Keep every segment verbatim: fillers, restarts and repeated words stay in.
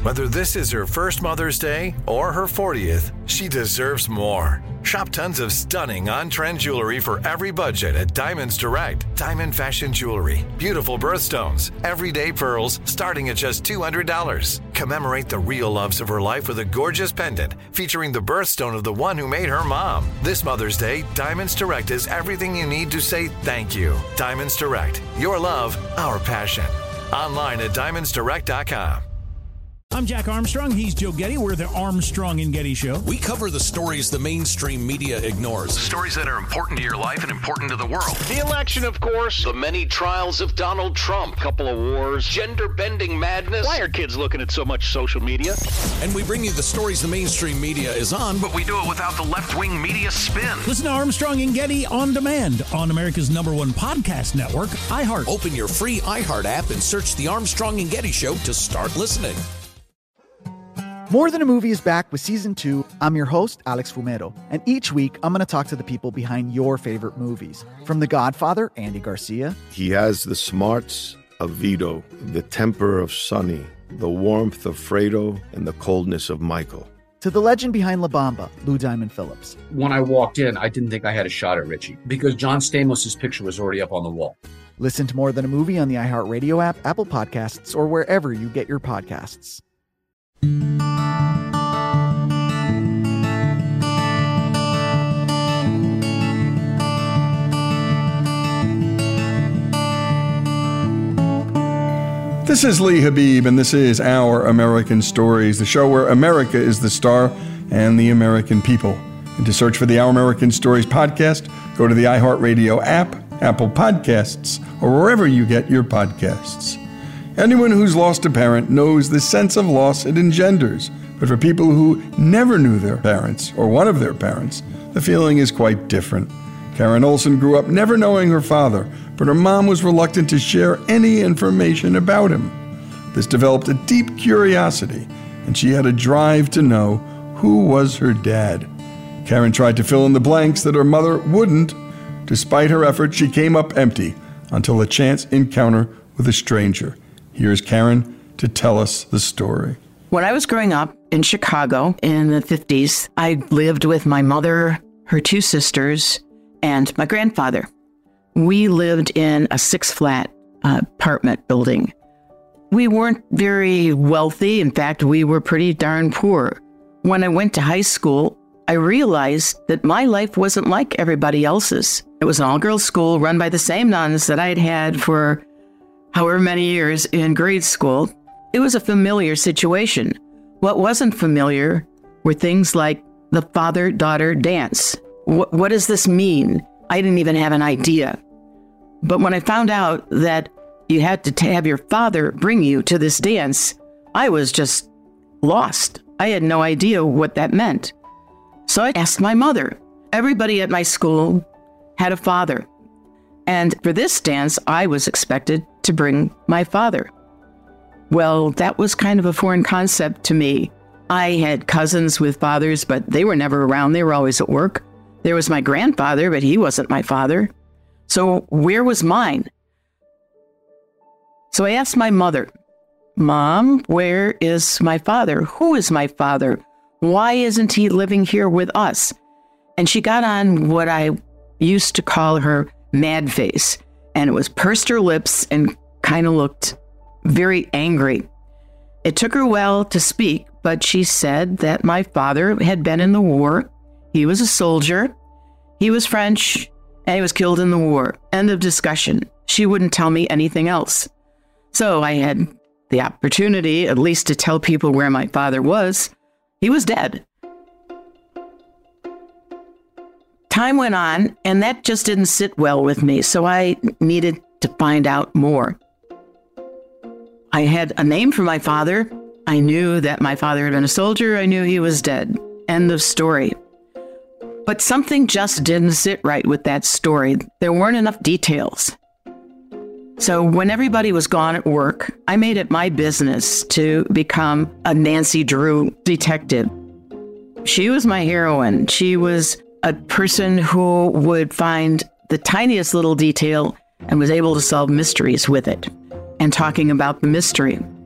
Whether this is her first Mother's Day or her fortieth, she deserves more. Shop tons of stunning on-trend jewelry for every budget at Diamonds Direct. Diamond fashion jewelry, beautiful birthstones, everyday pearls starting at just two hundred dollars. Commemorate the real loves of her life with a gorgeous pendant featuring the birthstone of the one who made her mom. This Mother's Day, Diamonds Direct is everything you need to say thank you. Diamonds Direct, your love, our passion. Online at diamonds direct dot com. I'm Jack Armstrong. He's Joe Getty. We're the Armstrong and Getty Show. We cover the stories the mainstream media ignores. Stories that are important to your life and important to the world. The election, of course. The many trials of Donald Trump. Couple of wars. Gender-bending madness. Why are kids looking at so much social media? And we bring you the stories the mainstream media is on, but we do it without the left-wing media spin. Listen to Armstrong and Getty on demand on America's number one podcast network, iHeart. Open your free iHeart app and search the Armstrong and Getty Show to start listening. More Than a Movie is back with Season two. I'm your host, Alex Fumero, and each week I'm going to talk to the people behind your favorite movies. From The Godfather, Andy Garcia. He has the smarts of Vito, the temper of Sonny, the warmth of Fredo, and the coldness of Michael. To the legend behind La Bamba, Lou Diamond Phillips. When I walked in, I didn't think I had a shot at Richie because John Stamos' picture was already up on the wall. Listen to More Than a Movie on the iHeartRadio app, Apple Podcasts, or wherever you get your podcasts. This is Lee Habib, and this is Our American Stories, the show where America is the star and the American people. And to search for the Our American Stories podcast, go to the iHeartRadio app, Apple Podcasts, or wherever you get your podcasts. Anyone who's lost a parent knows the sense of loss it engenders. But for people who never knew their parents, or one of their parents, the feeling is quite different. Karen Olson grew up never knowing her father, but her mom was reluctant to share any information about him. This developed a deep curiosity, and she had a drive to know who was her dad. Karen tried to fill in the blanks that her mother wouldn't. Despite her efforts, she came up empty until a chance encounter with a stranger. Here's Karen to tell us the story. When I was growing up in Chicago in the fifties, I lived with my mother, her two sisters, and my grandfather. We lived in a six-flat uh, apartment building. We weren't very wealthy. In fact, we were pretty darn poor. When I went to high school, I realized that my life wasn't like everybody else's. It was an all-girls school run by the same nuns that I had had for however many years in grade school. It was a familiar situation. What wasn't familiar were things like the father-daughter dance. What, what does this mean? I didn't even have an idea. But when I found out that you had to have your father bring you to this dance, I was just lost. I had no idea what that meant. So I asked my mother. Everybody at my school had a father. And for this dance, I was expected to bring my father. Well, that was kind of a foreign concept to me. I had cousins with fathers, but they were never around. They were always at work. There was my grandfather, but he wasn't my father. So where was mine? So I asked my mother, Mom, where is my father? Who is my father? Why isn't he living here with us? And she got on what I used to call her mad face. And it was pursed her lips and kind of looked very angry. It took her a while to speak, but she said that my father had been in the war. He was a soldier. He was French, and he was killed in the war. End of discussion. She wouldn't tell me anything else. So I had the opportunity, at least, to tell people where my father was. He was dead. Time went on, and that just didn't sit well with me, so I needed to find out more. I had a name for my father. I knew that my father had been a soldier. I knew he was dead. End of story. But something just didn't sit right with that story. There weren't enough details. So when everybody was gone at work, I made it my business to become a Nancy Drew detective. She was my heroine. She was a person who would find the tiniest little detail and was able to solve mysteries with it. And talking about the mystery,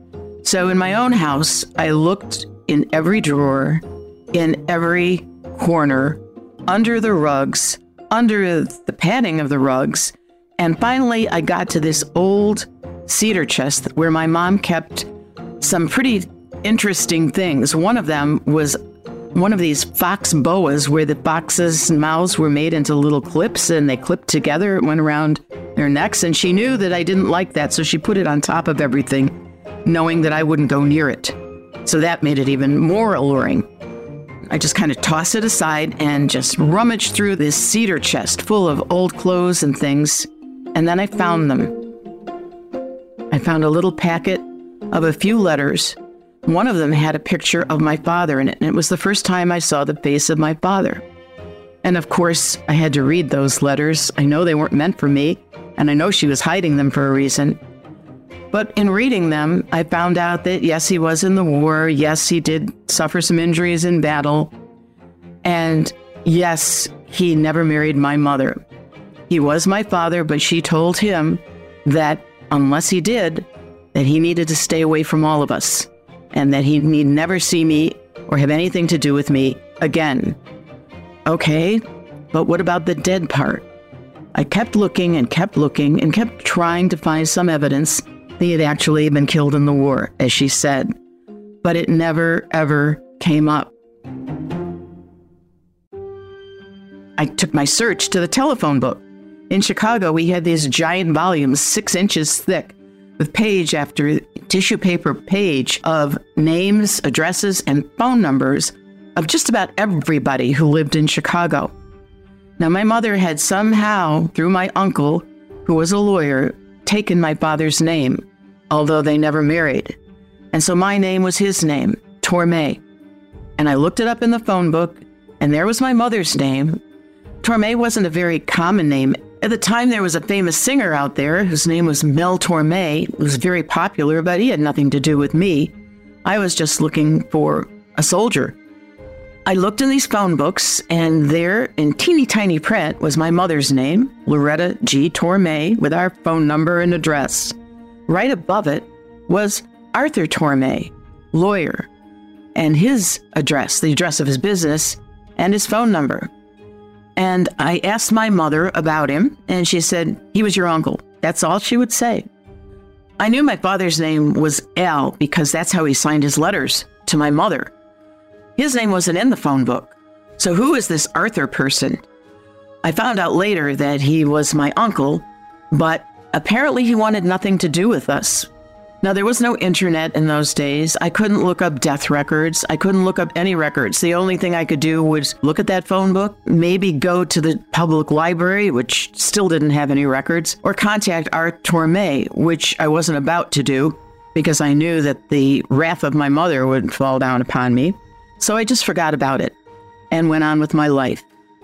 So in my own house, I looked in every drawer, in every corner, under the rugs, under the padding of the rugs. And finally, I got to this old cedar chest where my mom kept some pretty interesting things. One of them was one of these fox boas where the foxes' mouths were made into little clips and they clipped together. It went around their necks. And she knew that I didn't like that, so she put it on top of everything, knowing that I wouldn't go near it. So that made it even more alluring. I just kind of tossed it aside and just rummaged through this cedar chest full of old clothes and things. And then I found them. I found a little packet of a few letters. One of them had a picture of my father in it, and it was the first time I saw the face of my father. And of course, I had to read those letters. I know they weren't meant for me, and I know she was hiding them for a reason. But in reading them, I found out that yes, he was in the war. Yes, he did suffer some injuries in battle. And yes, he never married my mother. He was my father, but she told him that unless he did, that he needed to stay away from all of us, and that he need never see me or have anything to do with me again. Okay, but what about the dead part? I kept looking and kept looking and kept trying to find some evidence that he had actually been killed in the war, as she said. But it never, ever came up. I took my search to the telephone book. In Chicago, we had these giant volumes, six inches thick, with page after tissue paper page of names, addresses, and phone numbers of just about everybody who lived in Chicago. Now, my mother had somehow, through my uncle, who was a lawyer, taken my father's name, although they never married. And so my name was his name, Torme. And I looked it up in the phone book, and there was my mother's name. Torme wasn't a very common name. At the time, there was a famous singer out there whose name was Mel Torme, who was very popular, but he had nothing to do with me. I was just looking for a soldier. I looked in these phone books, and there, in teeny tiny print, was my mother's name, Loretta G. Torme, with our phone number and address. Right above it was Arthur Torme, lawyer, and his address, the address of his business, and his phone number. And I asked my mother about him, and she said, he was your uncle. That's all she would say. I knew my father's name was Al because that's how he signed his letters to my mother. His name wasn't in the phone book. So who is this Arthur person? I found out later that he was my uncle, but apparently he wanted nothing to do with us. Now, there was no internet in those days. I couldn't look up death records. I couldn't look up any records. The only thing I could do was look at that phone book, maybe go to the public library, which still didn't have any records, or contact Art Torme, which I wasn't about to do because I knew that the wrath of my mother would fall down upon me. So I just forgot about it and went on with my life.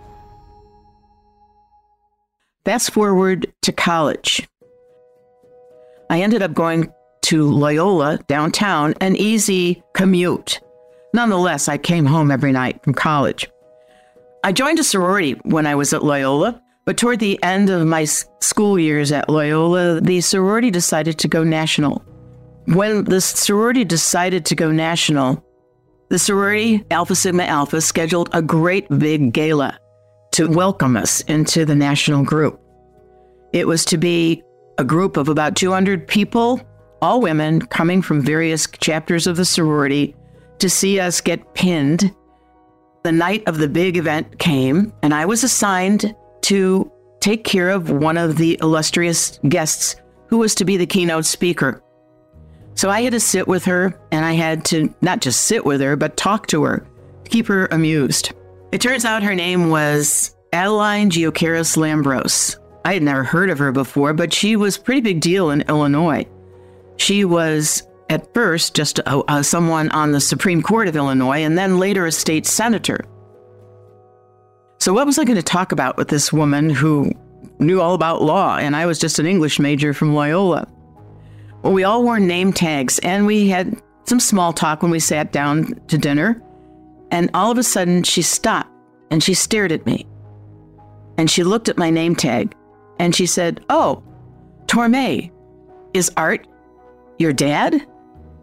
Fast forward to college. I ended up going to Loyola downtown, an easy commute. Nonetheless, I came home every night from college. I joined a sorority when I was at Loyola, but toward the end of my school years at Loyola, the sorority decided to go national. When the sorority decided to go national, the sorority Alpha Sigma Alpha scheduled a great big gala to welcome us into the national group. It was to be a group of about two hundred people, all women coming from various chapters of the sorority to see us get pinned. The night of the big event came, and I was assigned to take care of one of the illustrious guests who was to be the keynote speaker. So I had to sit with her, and I had to not just sit with her, but talk to her, to keep her amused. It turns out her name was Adeline Geocaris Lambros. I had never heard of her before, but she was a pretty big deal in Illinois. She was, at first, just a, a, someone on the Supreme Court of Illinois, and then later a state senator. So what was I going to talk about with this woman who knew all about law, and I was just an English major from Loyola? Well, we all wore name tags, and we had some small talk when we sat down to dinner, and all of a sudden, she stopped, and she stared at me. And she looked at my name tag, and she said, "Oh, Torme, is Art your dad?"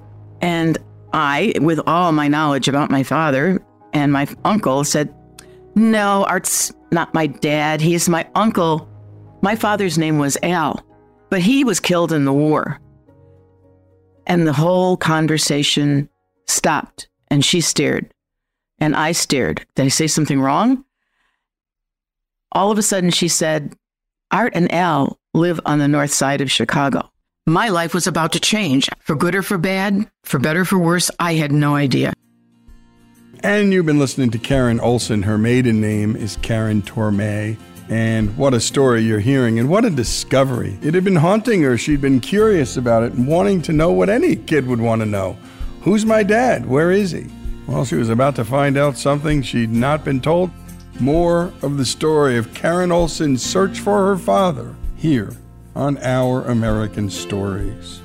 And I, with all my knowledge about my father and my uncle, said, no, Art's not my dad. He's my uncle. My father's name was Al, but he was killed in the war. And the whole conversation stopped, and she stared, and I stared. Did I say something wrong? All of a sudden, she said, Art and Al live on the north side of Chicago. My life was about to change, for good or for bad, for better or for worse. I had no idea. And you've been listening to Karen Olson. Her maiden name is Karen Tormay. And what a story you're hearing, and what a discovery. It had been haunting her. She'd been curious about it and wanting to know what any kid would want to know. Who's my dad? Where is he? Well, she was about to find out something she'd not been told. More of the story of Karen Olson's search for her father here on Our American Stories.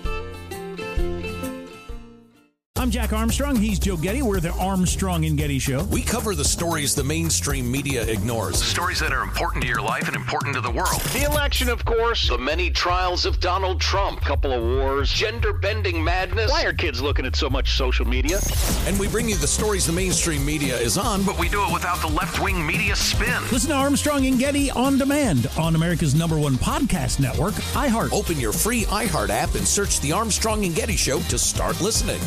I'm Jack Armstrong. He's Joe Getty. We're the Armstrong and Getty Show. We cover the stories the mainstream media ignores. Stories that are important to your life and important to the world. The election, of course. The many trials of Donald Trump. Couple of wars. Gender-bending madness. Why are kids looking at so much social media? And we bring you the stories the mainstream media is on, but We do it without the left-wing media spin. Listen to Armstrong and Getty on demand on America's number one podcast network, iHeart. open your free iHeart app and search The Armstrong and Getty Show to start listening.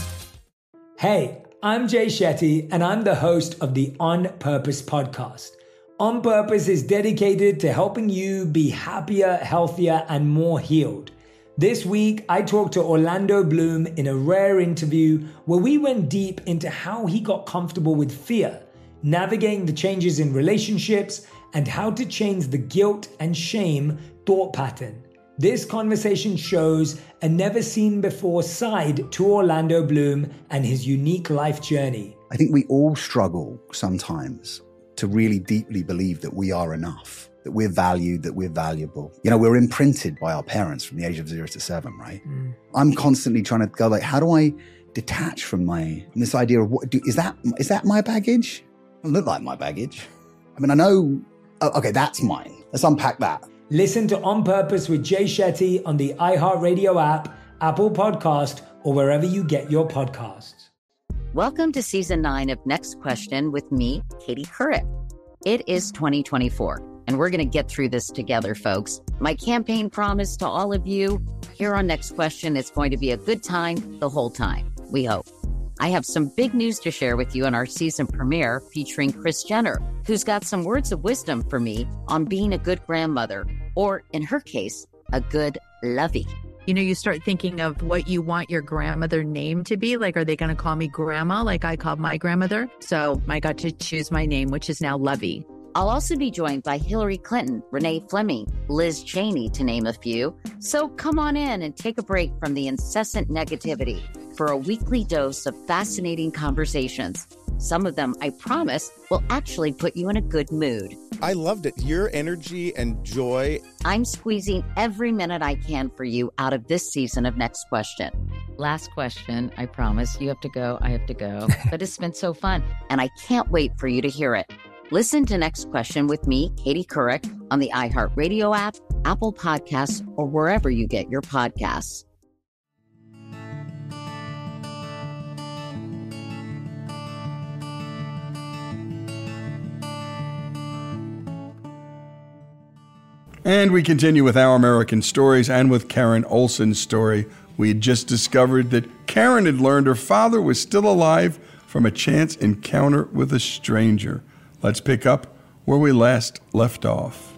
Hey, I'm Jay Shetty, and I'm the host of the On Purpose podcast. On Purpose is dedicated to helping you be happier, healthier, and more healed. This week, I talked to Orlando Bloom in a rare interview where we went deep into how he got comfortable with fear, navigating the changes in relationships, and how to change the guilt and shame thought pattern. This conversation shows a never-seen-before side to Orlando Bloom and his unique life journey. I think we all struggle sometimes to really deeply believe that we are enough, that we're valued, that we're valuable. You know, we're imprinted by our parents from the age of zero to seven, right? Mm. I'm constantly trying to go like, how do I detach from my, from this idea of what, do, is that, is that my baggage? It doesn't look like my baggage. I mean, I know, oh, okay, that's mine. Let's unpack that. Listen to On Purpose with Jay Shetty on the iHeartRadio app, Apple Podcast, or wherever you get your podcasts. Welcome to Season nine of Next Question with me, Katie Couric. It is twenty twenty-four, and we're going to get through this together, folks. My campaign promise to all of you here on Next Question is going to be a good time the whole time, we hope. I have some big news to share with you in our season premiere featuring Kris Jenner, who's got some words of wisdom for me on being a good grandmother, or in her case, a good lovey. You know, you start thinking of what you want your grandmother name to be. Like, are they going to call me grandma like I called my grandmother? So I got to choose my name, which is now Lovey. I'll also be joined by Hillary Clinton, Renee Fleming, Liz Cheney, to name a few. So come on in and take a break from the incessant negativity for a weekly dose of fascinating conversations. Some of them, I promise, will actually put you in a good mood. I loved it. Your energy and joy. I'm squeezing every minute I can for you out of this season of Next Question. Last question, I promise. You have to go, I have to go. But it's been so fun, and I can't wait for you to hear it. Listen to Next Question with me, Katie Couric, on the iHeartRadio app, Apple Podcasts, or wherever you get your podcasts. And we continue with Our American Stories and with Karen Olson's story. We had just discovered that Karen had learned her father was still alive from a chance encounter with a stranger. Let's pick up where we last left off.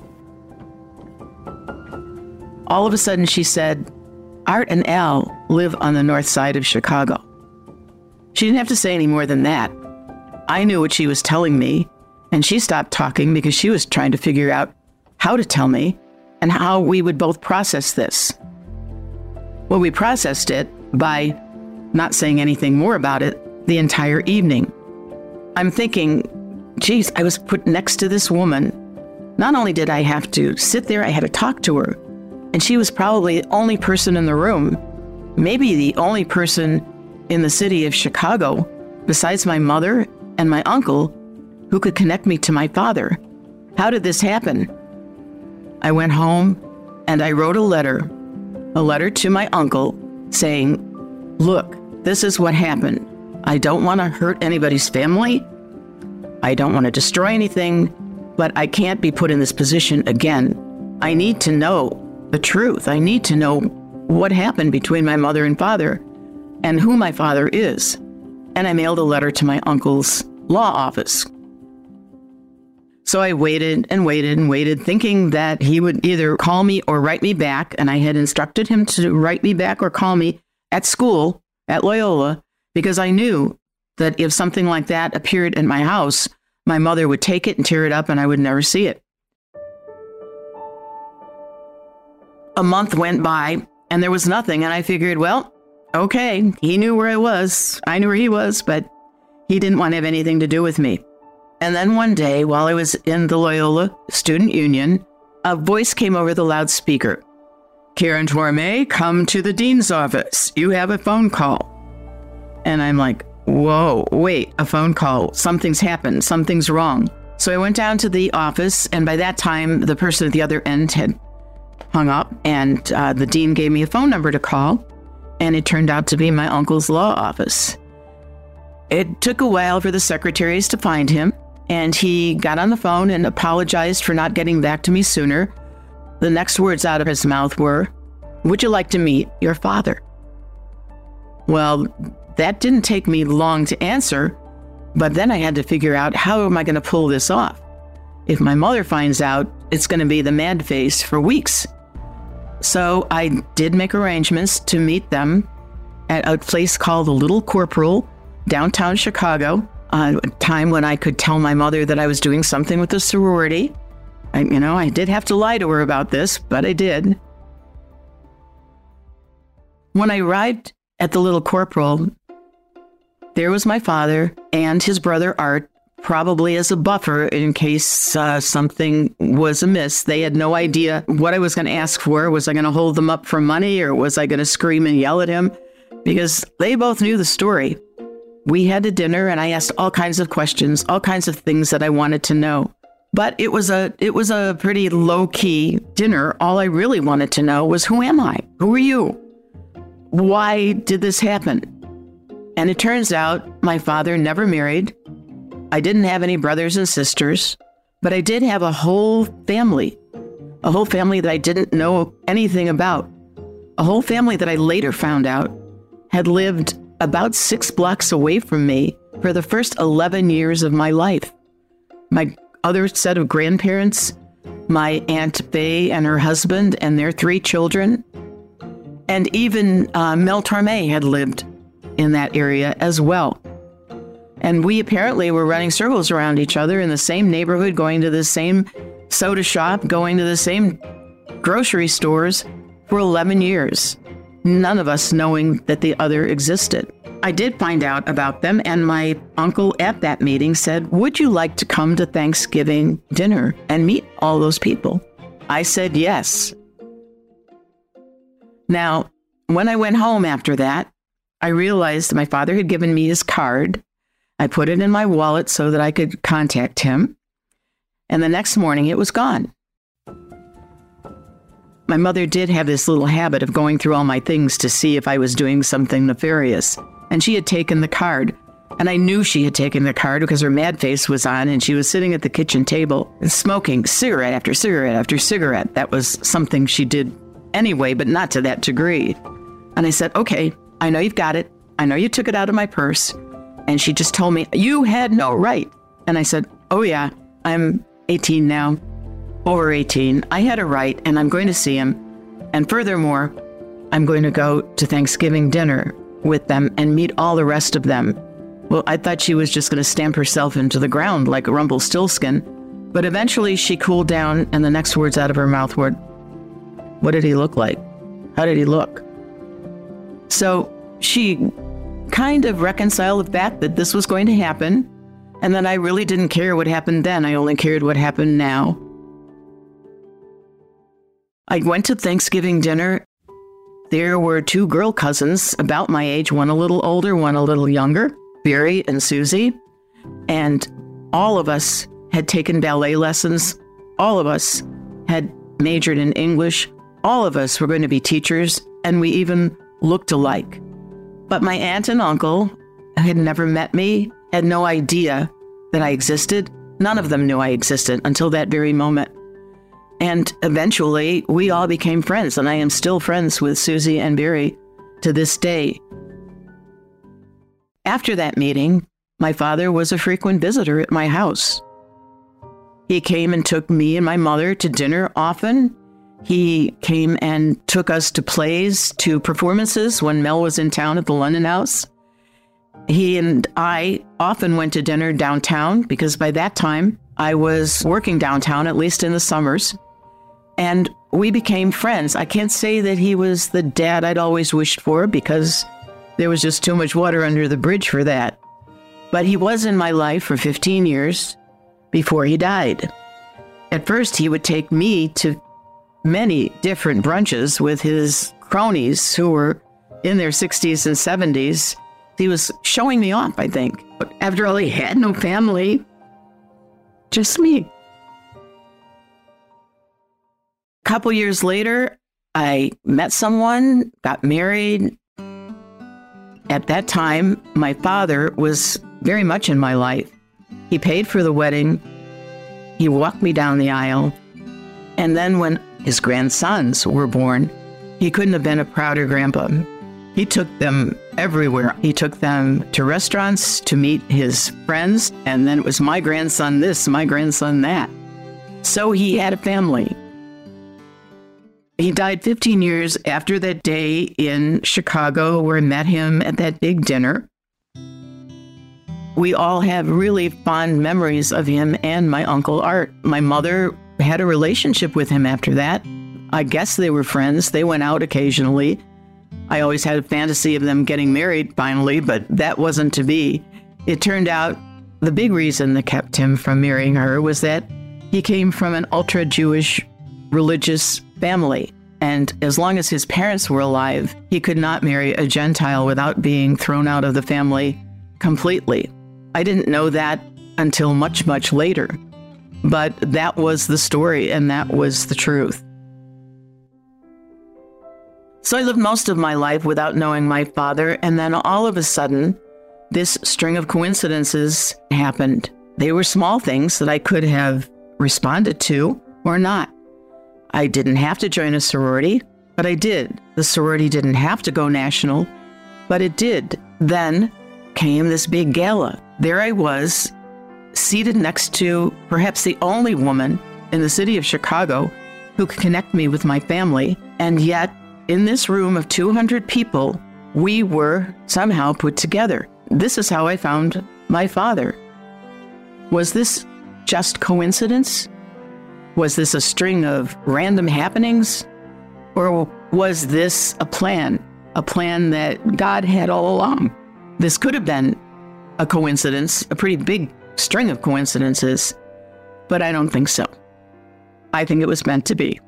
All of a sudden, she said, Art and Al live on the north side of Chicago. She didn't have to say any more than that. I knew what she was telling me, and she stopped talking because she was trying to figure out how to tell me and how we would both process this. Well, we processed it by not saying anything more about it the entire evening. I'm thinking, geez, I was put next to this woman. Not only did I have to sit there, I had to talk to her. And she was probably the only person in the room, maybe the only person in the city of Chicago, besides my mother and my uncle, who could connect me to my father. How did this happen? I went home and I wrote a letter, a letter to my uncle saying, look, this is what happened. I don't want to hurt anybody's family. I don't want to destroy anything, but I can't be put in this position again. I need to know the truth. I need to know what happened between my mother and father and who my father is. And I mailed a letter to my uncle's law office. So I waited and waited and waited, thinking that he would either call me or write me back. And I had instructed him to write me back or call me at school at Loyola, because I knew that if something like that appeared in my house, my mother would take it and tear it up and I would never see it. A month went by and there was nothing. And I figured, well, okay, he knew where I was. I knew where he was, but he didn't want to have anything to do with me. And then one day, while I was in the Loyola Student Union, a voice came over the loudspeaker. Karen Torme, come to the dean's office. You have a phone call. And I'm like, whoa, wait, a phone call. Something's happened. Something's wrong. So I went down to the office, and by that time, the person at the other end had hung up, and uh, the dean gave me a phone number to call, and it turned out to be my uncle's law office. It took a while for the secretaries to find him, and he got on the phone and apologized for not getting back to me sooner. The next words out of his mouth were, would you like to meet your father? Well, that didn't take me long to answer, but then I had to figure out, how am I going to pull this off? If my mother finds out, it's going to be the mad face for weeks. So I did make arrangements to meet them at a place called the Little Corporal, downtown Chicago, uh, a time when I could tell my mother that I was doing something with the sorority. I, you know, I did have to lie to her about this, but I did. When I arrived at the Little Corporal, there was my father and his brother Art, probably as a buffer in case uh, something was amiss. They had no idea what I was going to ask for. Was I going to hold them up for money, or was I going to scream and yell at him? Because they both knew the story. We had a dinner and I asked all kinds of questions, all kinds of things that I wanted to know. But it was a it was a pretty low-key dinner. All I really wanted to know was, who am I? Who are you? Why did this happen? And it turns out my father never married. I didn't have any brothers and sisters, but I did have a whole family, a whole family that I didn't know anything about, a whole family that I later found out had lived about six blocks away from me for the first eleven years of my life. My other set of grandparents, my Aunt Bay and her husband and their three children, and even uh, Mel Torme had lived in that area as well. And we apparently were running circles around each other in the same neighborhood, going to the same soda shop, going to the same grocery stores for eleven years, none of us knowing that the other existed. I did find out about them, and my uncle at that meeting said, would you like to come to Thanksgiving dinner and meet all those people? I said yes. Now, when I went home after that, I realized my father had given me his card. I put it in my wallet so that I could contact him. And the next morning, it was gone. My mother did have this little habit of going through all my things to see if I was doing something nefarious. And she had taken the card. And I knew she had taken the card because her mad face was on, and she was sitting at the kitchen table smoking cigarette after cigarette after cigarette. That was something she did anyway, but not to that degree. And I said, okay, I know you've got it. I know you took it out of my purse. And she just told me, you had no right. And I said, oh yeah, I'm eighteen now, over eighteen. I had a right, and I'm going to see him. And furthermore, I'm going to go to Thanksgiving dinner with them and meet all the rest of them. Well, I thought she was just going to stamp herself into the ground like Rumpelstiltskin. But eventually she cooled down, and the next words out of her mouth were, what did he look like? How did he look? So she kind of reconciled the fact that this was going to happen, and that I really didn't care what happened then. I only cared what happened now. I went to Thanksgiving dinner. There were two girl cousins about my age, one a little older, one a little younger, Barry and Susie. And all of us had taken ballet lessons. All of us had majored in English. All of us were going to be teachers, and we even looked alike. But my aunt and uncle had never met me, had no idea that I existed. None of them knew I existed until that very moment. And eventually, we all became friends, and I am still friends with Susie and Barry to this day. After that meeting, my father was a frequent visitor at my house. He came and took me and my mother to dinner often. He came and took us to plays, to performances when Mel was in town at the London House. He and I often went to dinner downtown because by that time I was working downtown, at least in the summers. And we became friends. I can't say that he was the dad I'd always wished for because there was just too much water under the bridge for that. But he was in my life for fifteen years before he died. At first, he would take me to many different brunches with his cronies who were in their sixties and seventies. He was showing me off, I think. But after all, he had no family, just me. A couple years later, I met someone, got married. At that time, my father was very much in my life. He paid for the wedding. He walked me down the aisle. And then when his grandsons were born, he couldn't have been a prouder grandpa. He took them everywhere. He took them to restaurants to meet his friends, and then it was my grandson this, my grandson that. So he had a family. He died fifteen years after that day in Chicago, where I met him at that big dinner. We all have really fond memories of him and my Uncle Art. My mother had a relationship with him after that. I guess they were friends. They went out occasionally. I always had a fantasy of them getting married finally, but that wasn't to be. It turned out the big reason that kept him from marrying her was that he came from an ultra-Jewish religious family. And as long as his parents were alive, he could not marry a Gentile without being thrown out of the family completely. I didn't know that until much, much later. But that was the story, and that was the truth. So I lived most of my life without knowing my father, and then all of a sudden, this string of coincidences happened. They were small things that I could have responded to or not. I didn't have to join a sorority, but I did. The sorority didn't have to go national, but it did. Then came this big gala. There I was, seated next to perhaps the only woman in the city of Chicago who could connect me with my family, and yet in this room of two hundred people, we were somehow put together. This is how I found my father. Was this just coincidence? Was this a string of random happenings? Or was this a plan? A plan that God had all along? This could have been a coincidence, a pretty big string of coincidences, but I don't think so. I think it was meant to be.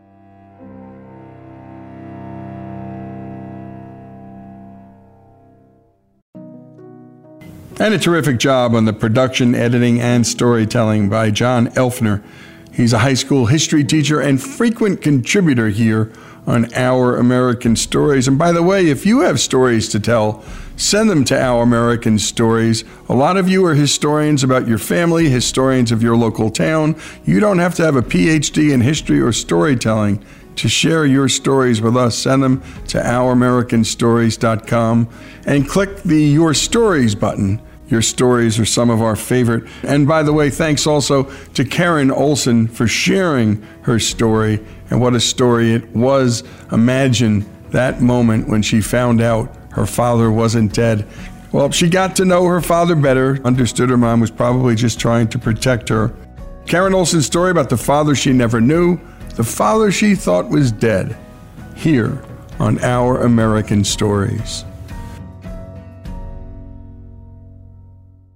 And a terrific job on the production, editing, and storytelling by John Elfner. He's a high school history teacher and frequent contributor here on Our American Stories. And by the way, if you have stories to tell, send them to Our American Stories. A lot of you are historians about your family, historians of your local town. You don't have to have a P H D in history or storytelling to share your stories with us. Send them to our american stories dot com and click the Your Stories button. Your stories are some of our favorite. And by the way, thanks also to Karen Olson for sharing her story. And what a story it was. Imagine that moment when she found out her father wasn't dead. Well, she got to know her father better, understood her mom was probably just trying to protect her. Karen Olson's story about the father she never knew, the father she thought was dead, here on Our American Stories.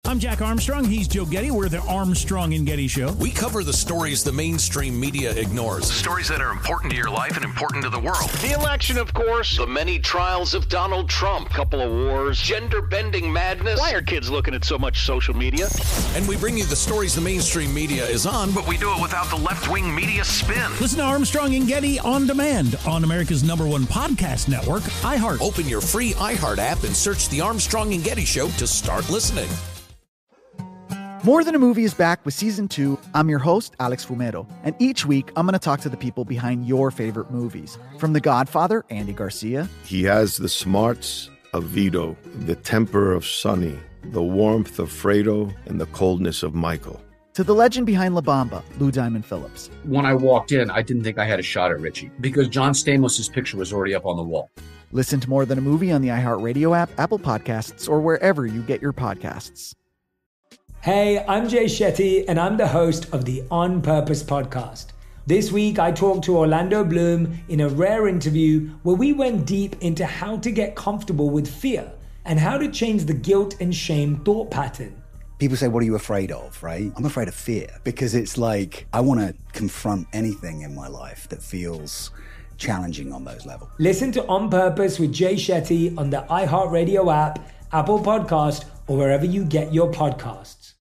I'm Jack Armstrong. He's Joe Getty. We're the Armstrong and Getty Show. We cover the stories the mainstream media ignores. Stories that are important to your life and important to the world. The election, of course. The many trials of Donald Trump. Couple of wars. Gender-bending madness. Why are kids looking at so much social media? And we bring you the stories the mainstream media is on, But we do it without the left-wing media spin. Listen to Armstrong and Getty on demand on America's number one podcast network, iHeart. Open your free iHeart app and search The Armstrong and Getty Show to start listening. More Than a Movie is back with season two. I'm your host, Alex Fumero, and each week I'm going to talk to the people behind your favorite movies. From The Godfather, Andy Garcia. He has the smarts of Vito, the temper of Sonny, the warmth of Fredo, and the coldness of Michael. To the legend behind La Bamba, Lou Diamond Phillips. When I walked in, I didn't think I had a shot at Richie because John Stamos' picture was already up on the wall. Listen to More Than a Movie on the iHeartRadio app, Apple Podcasts, or wherever you get your podcasts. Hey, I'm Jay Shetty, and I'm the host of the On Purpose podcast. This week, I talked to Orlando Bloom in a rare interview where we went deep into how to get comfortable with fear and how to change the guilt and shame thought pattern. People say, what are you afraid of, right? I'm afraid of fear because it's like I want to confront anything in my life that feels challenging on those levels. Listen to On Purpose with Jay Shetty on the iHeartRadio app, Apple Podcast, or wherever you get your podcasts.